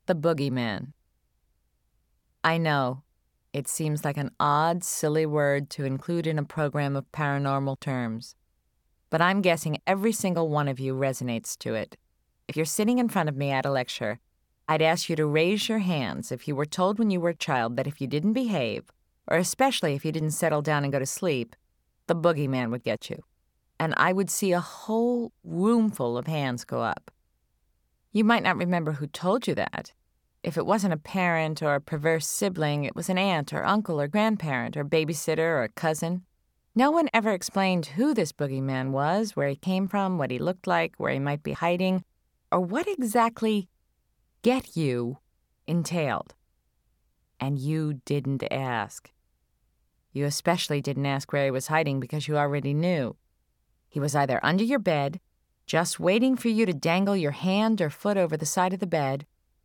The boogeyman. I know, it seems like an odd, silly word to include in a program of paranormal terms, but I'm guessing every single one of you resonates to it. If you're sitting in front of me at a lecture, I'd ask you to raise your hands if you were told when you were a child that if you didn't behave, or especially if you didn't settle down and go to sleep, the boogeyman would get you. And I would see a whole roomful of hands go up. You might not remember who told you that. If it wasn't a parent or a perverse sibling, it was an aunt or uncle or grandparent or babysitter or a cousin. No one ever explained who this boogeyman was, where he came from, what he looked like, where he might be hiding, or what exactly "get you" entailed. And you didn't ask. You especially didn't ask where he was hiding because you already knew. He was either under your bed, just waiting for you to dangle your hand or foot over the side of the bed,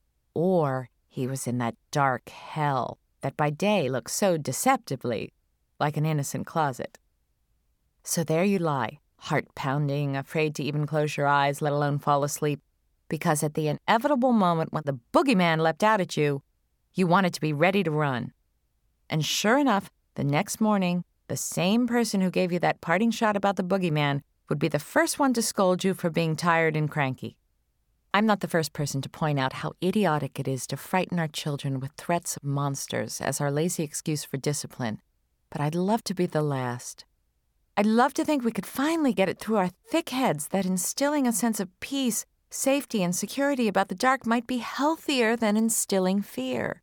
or he was in that dark hell that by day looks so deceptively like an innocent closet. So there you lie, heart pounding, afraid to even close your eyes, let alone fall asleep, because at the inevitable moment when the boogeyman leapt out at you, you wanted to be ready to run. And sure enough, the next morning, the same person who gave you that parting shot about the boogeyman would be the first one to scold you for being tired and cranky. I'm not the first person to point out how idiotic it is to frighten our children with threats of monsters as our lazy excuse for discipline, but I'd love to be the last. I'd love to think we could finally get it through our thick heads that instilling a sense of peace, safety, and security about the dark might be healthier than instilling fear.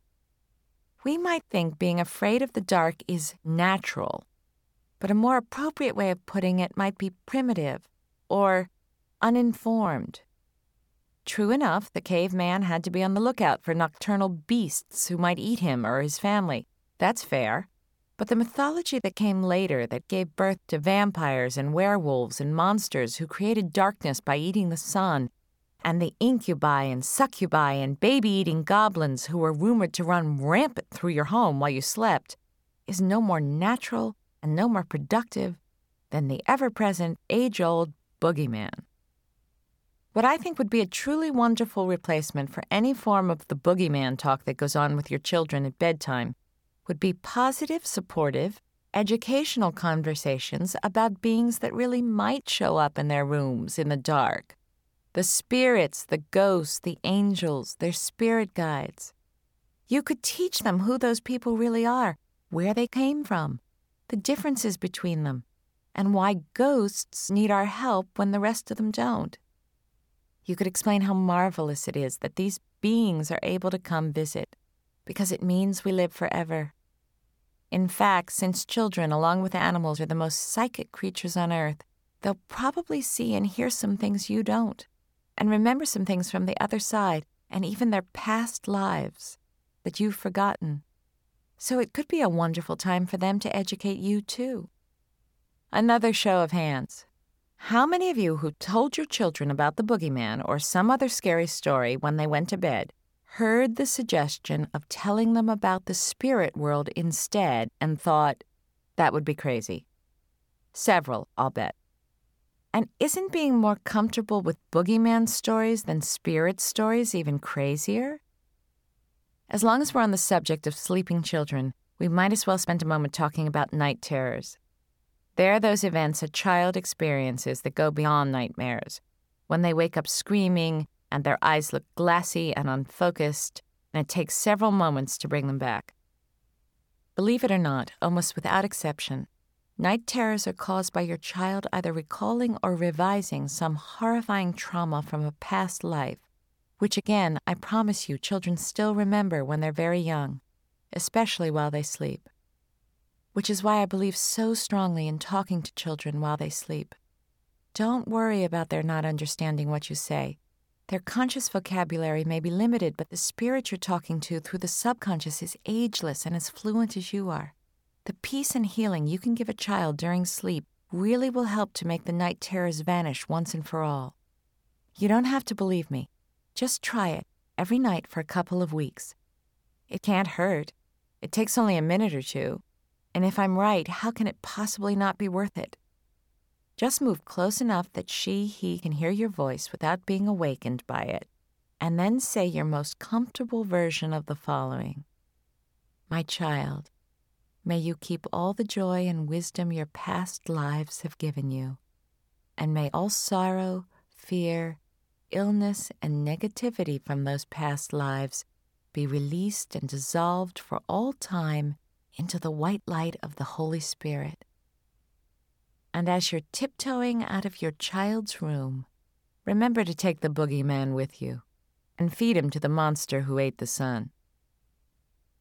We might think being afraid of the dark is natural, but a more appropriate way of putting it might be primitive or uninformed. True enough, the caveman had to be on the lookout for nocturnal beasts who might eat him or his family. That's fair. But the mythology that came later that gave birth to vampires and werewolves and monsters who created darkness by eating the sun, and the incubi and succubi and baby-eating goblins who were rumored to run rampant through your home while you slept, is no more natural and no more productive than the ever-present, age-old boogeyman. What I think would be a truly wonderful replacement for any form of the boogeyman talk that goes on with your children at bedtime would be positive, supportive, educational conversations about beings that really might show up in their rooms in the dark. The spirits, the ghosts, the angels, their spirit guides. You could teach them who those people really are, where they came from, the differences between them, and why ghosts need our help when the rest of them don't. You could explain how marvelous it is that these beings are able to come visit, because it means we live forever. In fact, since children, along with animals, are the most psychic creatures on earth, they'll probably see and hear some things you don't, and remember some things from the other side, and even their past lives that you've forgotten. So it could be a wonderful time for them to educate you, too. Another show of hands. How many of you who told your children about the boogeyman or some other scary story when they went to bed heard the suggestion of telling them about the spirit world instead and thought, that would be crazy? Several, I'll bet. And isn't being more comfortable with boogeyman stories than spirit stories even crazier? As long as we're on the subject of sleeping children, we might as well spend a moment talking about night terrors. They're those events a child experiences that go beyond nightmares, when they wake up screaming and their eyes look glassy and unfocused, and it takes several moments to bring them back. Believe it or not, almost without exception, night terrors are caused by your child either recalling or revising some horrifying trauma from a past life, which again, I promise you, children still remember when they're very young, especially while they sleep. Which is why I believe so strongly in talking to children while they sleep. Don't worry about their not understanding what you say. Their conscious vocabulary may be limited, but the spirit you're talking to through the subconscious is ageless and as fluent as you are. The peace and healing you can give a child during sleep really will help to make the night terrors vanish once and for all. You don't have to believe me. Just try it every night for a couple of weeks. It can't hurt. It takes only a minute or two. And if I'm right, how can it possibly not be worth it? Just move close enough that he can hear your voice without being awakened by it, and then say your most comfortable version of the following. My child, may you keep all the joy and wisdom your past lives have given you, and may all sorrow, fear, illness, and negativity from those past lives be released and dissolved for all time into the white light of the Holy Spirit. And as you're tiptoeing out of your child's room, remember to take the boogeyman with you and feed him to the monster who ate the sun.